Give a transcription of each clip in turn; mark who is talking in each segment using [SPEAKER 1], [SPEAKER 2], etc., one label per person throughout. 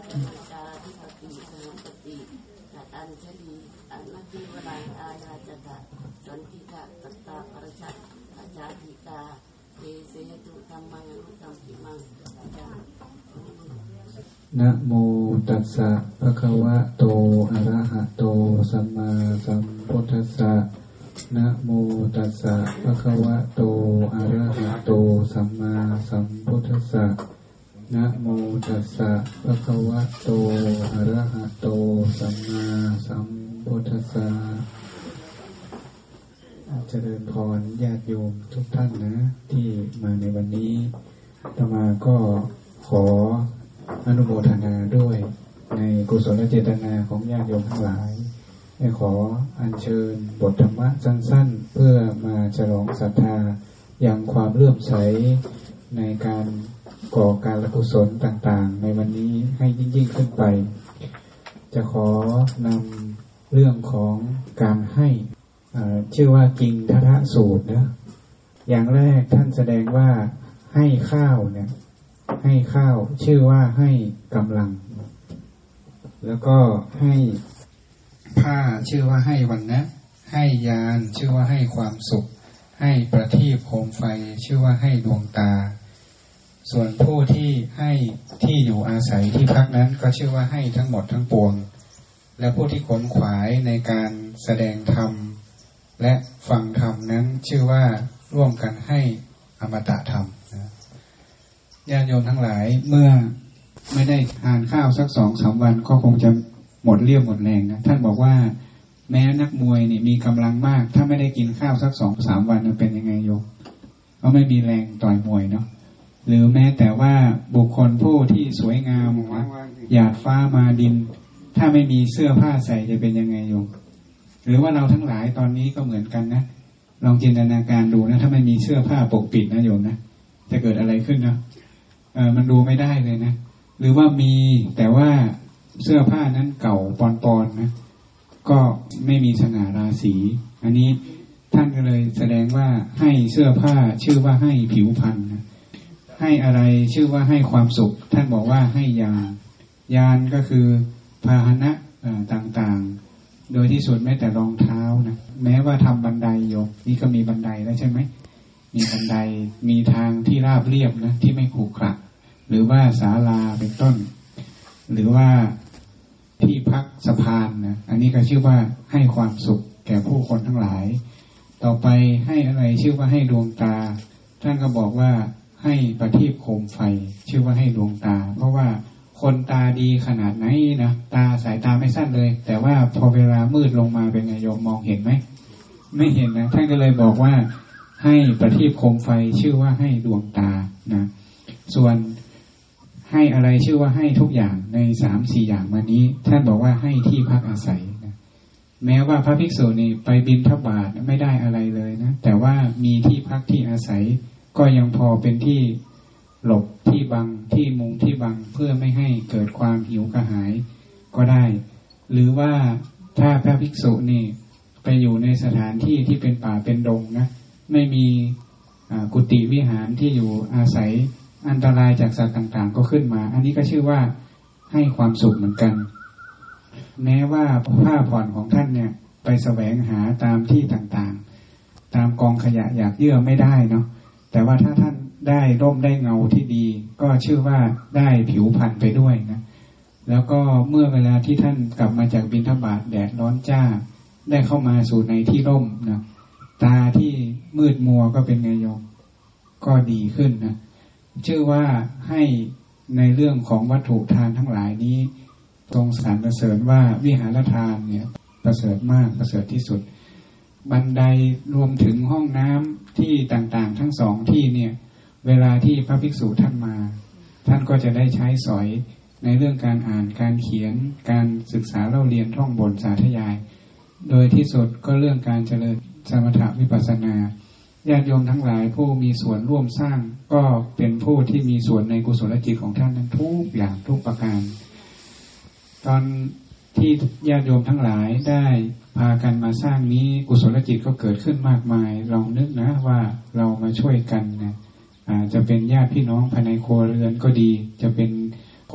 [SPEAKER 1] ชาธิปติสหัปติตัดอัญชลีอนัตติวรายอาญาจตะสันติกะตัตตาปรชัตอาจาติกาเทเสตุธรรมังอนุตัมปิมังอาจารย์
[SPEAKER 2] นะโมตัสสะภะคะวะโตอะระหะโตสัมมาสัมพุทธัสสะนะโมตัสสะภะคะวะโตอะระหะโตสัมมาสัมพุทธัสสะนะโมตัสสะภะคะวะโตอะระหะโตสัมมาสัมพุทธัสสะเจริญพรญาติโยมทุกท่านนะที่มาในวันนี้อาตมาก็ขออนุโมทนาด้วยในกุศลเจตนาของญาติโยมทั้งหลายได้ขออัญเชิญบทธรรมะสั้นๆเพื่อมาฉลองศรัทธาอย่างความเลื่อมใสในการก่อการกุศลต่างๆในวันนี้ให้ยิ่งๆขึ้นไปจะขอนำเรื่องของการให้ชื่อว่ากิงทัทะสูตรนะอย่างแรกท่านแสดงว่าให้ข้าวเนี่ยให้ข้าวชื่อว่าให้กำลังแล้วก็ให้ผ้าชื่อว่าให้วรรณะให้ยานชื่อว่าให้ความสุขให้ประทีปโคมไฟชื่อว่าให้ดวงตาส่วนผู้ที่ให้ที่อยู่อาศัยที่พักนั้นก็ชื่อว่าให้ทั้งหมดทั้งปวงและผู้ที่ขวนขวายในการแสดงธรรมและฟังธรรมนั้นชื่อว่าร่วมกันให้อมตะธรรมญาติโยมทั้งหลายเมื่อไม่ได้ทานข้าวสัก 2-3 วันก็คงจะหมดเรี่ยวหมดแรงนะท่านบอกว่าแม้นักมวยนี่มีกำลังมากถ้าไม่ได้กินข้าวสัก 2-3 วันมันเป็นยังไงโยมก็ไม่มีแรงต่อยมวยเนาะหรือแม้แต่ว่าบุคคลผู้ที่สวยงามนะหยาดฟ้ามาดินถ้าไม่มีเสื้อผ้าใส่จะเป็นยังไงโยมหรือว่าเราทั้งหลายตอนนี้ก็เหมือนกันนะลองจินตนาการดูนะถ้าไม่มีเสื้อผ้าปกปิดนะโยมนะจะเกิดอะไรขึ้นนะมันดูไม่ได้เลยนะหรือว่ามีแต่ว่าเสื้อผ้านั้นเก่าปอนๆนะก็ไม่มีสง่าราศีอันนี้ท่านก็เลยแสดงว่าให้เสื้อผ้าชื่อว่าให้ผิวพรรณนะให้อะไรชื่อว่าให้ความสุขท่านบอกว่าให้ยานก็คือพาหนะต่างๆโดยที่สุดแม้แต่รองเท้านะแม้ว่าทำบันไดโยมนี่ก็มีบันไดแล้วใช่ไหมมีบันไดมีทางที่ราบเรียบนะที่ไม่ขรุขระหรือว่าศาลาเป็นต้นหรือว่าที่พักสะพานนะอันนี้ก็ชื่อว่าให้ความสุขแก่ผู้คนทั้งหลายต่อไปให้อะไรชื่อว่าให้ดวงตาท่านก็บอกว่าให้ประทีปโคมไฟชื่อว่าให้ดวงตาเพราะว่าคนตาดีขนาดไหนนะสายตาไม่สั้นเลยแต่ว่าพอเวลามืดลงมาเป็นไงโยมมองเห็นไหมไม่เห็นนะท่านก็เลยบอกว่าให้ประทีปโคมไฟชื่อว่าให้ดวงตานะส่วนให้อะไรชื่อว่าให้ทุกอย่างใน 3-4 อย่างมานี้ท่านบอกว่าให้ที่พักอาศัยนะแม้ว่าพระภิกษุนี่ไปบิณฑบาตไม่ได้อะไรเลยนะแต่ว่ามีที่พักที่อาศัยก็ยังพอเป็นที่หลบที่บังที่มุงที่บังเพื่อไม่ให้เกิดความหิวกระหายก็ได้หรือว่าถ้าพระภิกษุนี่ไปอยู่ในสถานที่ที่เป็นป่าเป็นดงนะไม่มีกุฏิวิหารที่อยู่อาศัยอันตรายจากสัตว์ต่างๆก็ขึ้นมาอันนี้ก็ชื่อว่าให้ความสุขเหมือนกันแม้ว่าผ้าผ่อนของท่านเนี่ยไปแสวงหาตามที่ต่างๆตามกองขยะอยากเยื่อไม่ได้เนาะแต่ว่าถ้าท่านได้ร่มได้เงาที่ดีก็ชื่อว่าได้ผิวพรรณไปด้วยนะแล้วก็เมื่อเวลาที่ท่านกลับมาจากบิณฑบาตแดดร้อนจ้าได้เข้ามาสู่ในที่ร่มนะตาที่มืดมัวก็เป็นไงโยมก็ดีขึ้นนะชื่อว่าให้ในเรื่องของวัตถุทานทั้งหลายนี้ทรงสรรเสริญว่าวิหารทานเนี่ยประเสริฐมากประเสริฐที่สุดบันไดรวมถึงห้องน้ำที่ต่างๆทั้งสองที่เนี่ยเวลาที่พระภิกษุท่านมาท่านก็จะได้ใช้สอยในเรื่องการอ่านการเขียนการศึกษาเล่าเรียนท่องบนสาธยายโดยที่สุดก็เรื่องการเจริญสมถะวิปัสสนาญาติโยมทั้งหลายผู้มีส่วนร่วมสร้างก็เป็นผู้ที่มีส่วนในกุศลจิตของท่านนั้นทุกอย่างทุกประการตอนที่ญาติโยมทั้งหลายได้พากันมาสร้างนี้กุศลจิตก็เกิดขึ้นมากมายลองนึกนะว่าเรามาช่วยกันนะจะเป็นญาติพี่น้องภายในครัวเรือนก็ดีจะเป็นคน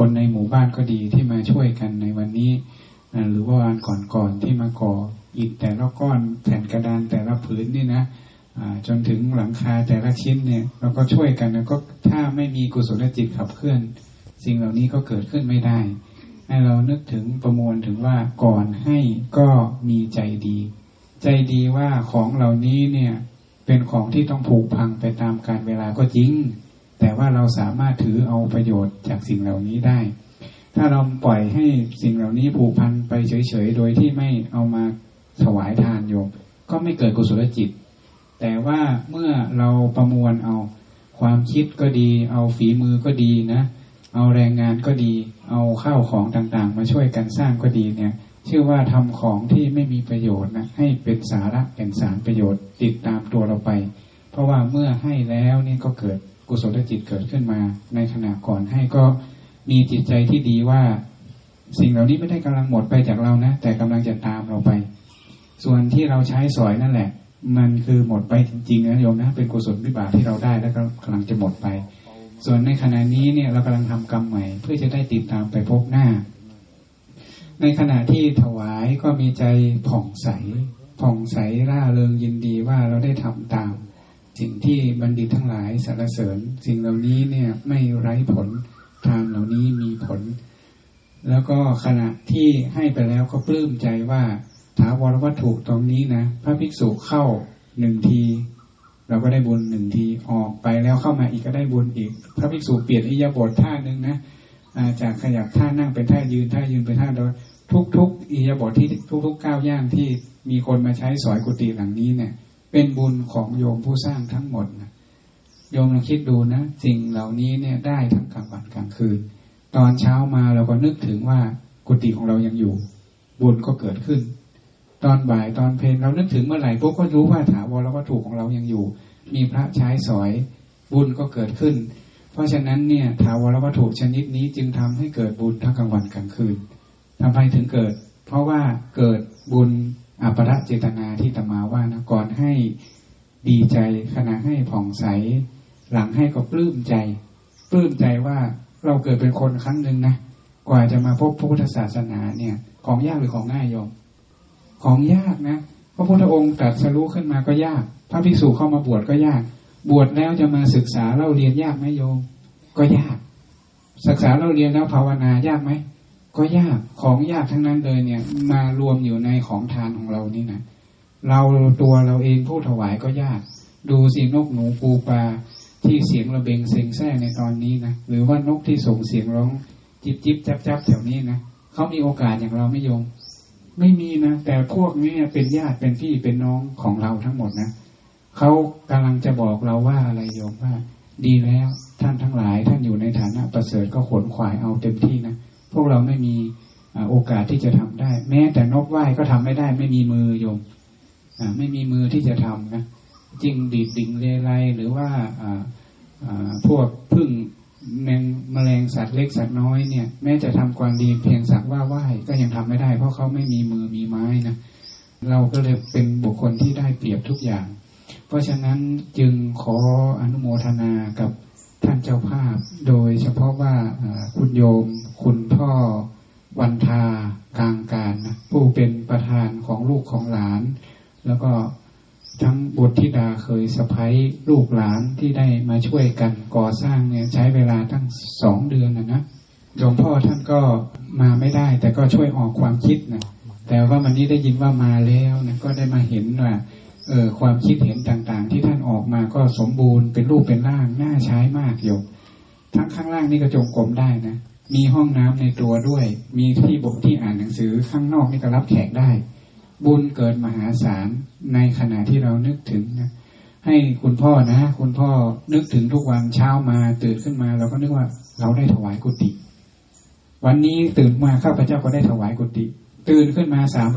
[SPEAKER 2] คนในหมู่บ้านก็ดีที่มาช่วยกันในวันนี้หรือว่าวันก่อนๆที่มาก่ออิฐแต่ละก้อนแผ่นกระดานแต่ละผืนนี่นะจนถึงหลังคาแต่ละชิ้นเนี่ยเราก็ช่วยกันแล้วก็ถ้าไม่มีกุศลจิตขับเคลื่อนสิ่งเหล่านี้ก็เกิดขึ้นไม่ได้ให้เรานึกถึงประมวลถึงว่าก่อนให้ก็มีใจดีใจดีว่าของเหล่านี้เนี่ยเป็นของที่ต้องผุพังไปตามกาลเวลาก็จริงแต่ว่าเราสามารถถือเอาประโยชน์จากสิ่งเหล่านี้ได้ถ้าเราปล่อยให้สิ่งเหล่านี้ผุพังไปเฉยๆโดยที่ไม่เอามาถวายทานโยมก็ไม่เกิดกุศลจิตแต่ว่าเมื่อเราประมวลเอาความคิดก็ดีเอาฝีมือก็ดีนะเอาแรงงานก็ดีเอาข้าวของต่างๆมาช่วยกันสร้างก็ดีเนี่ยชื่อว่าทำของที่ไม่มีประโยชน์นะให้เป็นสาระเป็นสารประโยชน์ติดตามตัวเราไปเพราะว่าเมื่อให้แล้วนี่ก็เกิดกุศลจิตเกิดขึ้นมาในขณะก่อนให้ก็มีจิตใจที่ดีว่าสิ่งเหล่านี้ไม่ได้กำลังหมดไปจากเรานะแต่กำลังจะตามเราไปส่วนที่เราใช้สอยนั่นแหละมันคือหมดไปจริงๆนะโยมนะเป็นกุศลวิบากที่เราได้แล้วก็กำลังจะหมดไปส่วนในขณะนี้เนี่ยเรากำลังทำกรรมใหม่เพื่อจะได้ติดตามไปพบหน้าในขณะที่ถวายก็มีใจผ่องใสร่าเริงยินดีว่าเราได้ทำตามสิ่งที่บัณฑิตทั้งหลายสรรเสริญสิ่งเหล่านี้เนี่ยไม่ไร้ผลทานเหล่านี้มีผลแล้วก็ขณะที่ให้ไปแล้วก็ปลื้มใจว่าถาวรวัตถุตรงนี้นะพระภิกษุเข้า1ทีเราก็ได้บุญ1ทีออกไปแล้วเข้ามาอีกก็ได้บุญอีกพระภิกษุเปลี่ยนอิริยาบถท่านึงนะจากขยับท่านั่งเป็นท่ายืนเป็นท่าเดินทุกอิริยาบถที่ทุกก้าวย่างที่มีคนมาใช้สอยกุฏิหลังนี้เนี่ยเป็นบุญของโยมผู้สร้างทั้งหมดนะโยมลองคิดดูนะสิ่งเหล่านี้เนี่ยได้ทั้งกลางวันกลางคืนตอนเช้ามาเราก็นึกถึงว่ากุฏิของเรายังอยู่บุญก็เกิดขึ้นตอนบ่ายตอนเพลเรานึกถึงเมื่อไหร่พวกก็รู้ว่าถาวรวัตถุของเรายังอยู่มีพระใช้สอยบุญก็เกิดขึ้นเพราะฉะนั้นเนี่ยถาวรวัตถุชนิดนี้จึงทำให้เกิดบุญทั้งกลางวันกลางคืนทำไมถึงเกิดเพราะว่าเกิดบุญอัปปะเจตนาที่ตมาว่านะก่อนให้ดีใจขณะให้ผ่องใสหลังให้ก็ปลื้มใจว่าเราเกิดเป็นคนครั้งหนึ่งนะกว่าจะมาพบพระพุทธศาสนาเนี่ยของยากหรือของง่ายโยมของยากนะพระพุทธองค์ตรัสรู้ขึ้นมาก็ยากพระภิกษุเข้ามาบวชก็ยากบวชแล้วจะมาศึกษาเล่าเรียนยากไหมโยมก็ยากศึกษาเล่าเรียนแล้วภาวนายากไหมก็ยากของยากทั้งนั้นเลยเนี่ยมารวมอยู่ในของทานของเรานี่นะเราตัวเราเองผู้ถวายก็ยากดูสินกหนูปูปลาที่เสียงระเบงเซ็งแซ่ในตอนนี้นะหรือว่านกที่ส่งเสียงร้องจิบจับแถวนี้นะเขามีโอกาสอย่างเราไม่โยมไม่มีนะแต่พวกนี้เป็นญาติเป็นพี่เป็นน้องของเราทั้งหมดนะเขากำลังจะบอกเราว่าอะไรโยมว่าดีแล้วท่านทั้งหลายท่านอยู่ในฐานะประเสริฐก็ขวนขวายเอาเต็มที่นะพวกเราไม่มีโอกาสที่จะทำได้แม้แต่นกว่ายก็ทำไม่ได้ไม่มีมือโยมไม่มีมือที่จะทำนะจิ้งดีดดิ่งเลไลหรือว่าพวกพึ่งแมลงสัตว์เล็กสัตว์น้อยเนี่ยแม้จะทำความดีเพียงสักว่าไหว้ก็ยังทำไม่ได้เพราะเขาไม่มีมือมีไม้นะเราก็เลยเป็นบุคคลที่ได้เปรียบทุกอย่างเพราะฉะนั้นจึงขออนุโมทนากับท่านเจ้าภาพโดยเฉพาะว่าคุณโยมคุณพ่อวันทากลางการนะผู้เป็นประธานของลูกของหลานแล้วก็ทั้งบุตรธิดาเคยสะใภ้ลูกหลานที่ได้มาช่วยกันก่อสร้างเนี่ยใช้เวลาตั้ง2 เดือนนะหลวงพ่อท่านก็มาไม่ได้แต่ก็ช่วยออกความคิดนะแต่ว่าวันนี้ได้ยินว่ามาแล้วนะก็ได้มาเห็นว่าความคิดเห็นต่างๆที่ท่านออกมาก็สมบูรณ์เป็นรูปเป็นร่างน่าใช้มากโยมทั้งข้างล่างนี่ก็จงกรมได้นะมีห้องน้ำในตัวด้วยมีที่บกที่อ่านหนังสือข้างนอกนี่ก็รับแขกได้บุญเกิดมหาศาลในขณะที่เรานึกถึงนะให้คุณพ่อนะคุณพ่อนึกถึงทุกวันเช้ามาตื่นขึ้นมาเราก็นึกว่าเราได้ถวายกุฏิวันนี้ตื่นมาข้าพเจ้าก็ได้ถวายกุฏิตื่นขึ้นมา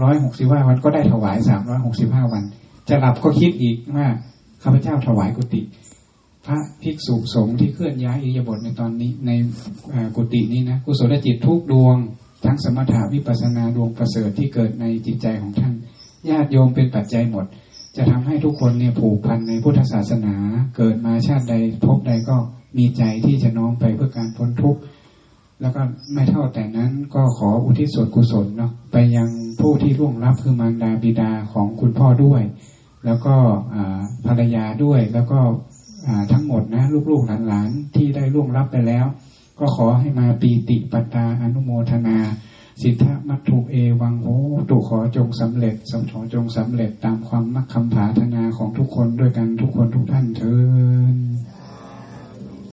[SPEAKER 2] 365วันก็ได้ถวาย365วันจะหลับก็คิดอีกว่าข้าพเจ้าถวายกุฏิพระภิกษุสงฆ์ที่เคลื่อนย้ายอิริยาบถในตอนนี้ในกุฏินี้นะกุศลจิตทุกดวงทั้งสมถะวิปัสสนาดวงประเสริฐที่เกิดในจิตใจของท่านญาติโยมเป็นปัจจัยหมดจะทำให้ทุกคนเนี่ยผูกพันในพุทธศาสนาเกิดมาชาติใดพบใดก็มีใจที่จะน้อมไปเพื่อการพ้นทุกข์แล้วก็ไม่เท่าแต่นั้นก็ขออุทิศส่วนกุศลเนาะไปยังผู้ที่ล่วงลับคือมารดาบิดาของคุณพ่อด้วยแล้วก็ภรรยาด้วยแล้วก็ทั้งหมดนะลูกๆหลานๆที่ได้ล่วงลับไปแล้วก็ขอให้มาปีติปัตตาอนุโมทนาสิทธมัตถุเอวังโหตุขอจงสำเร็จจงสำเร็จตามความมักคำปรารถนาของทุกคนด้วยกันทุกคนทุกท่านเถิด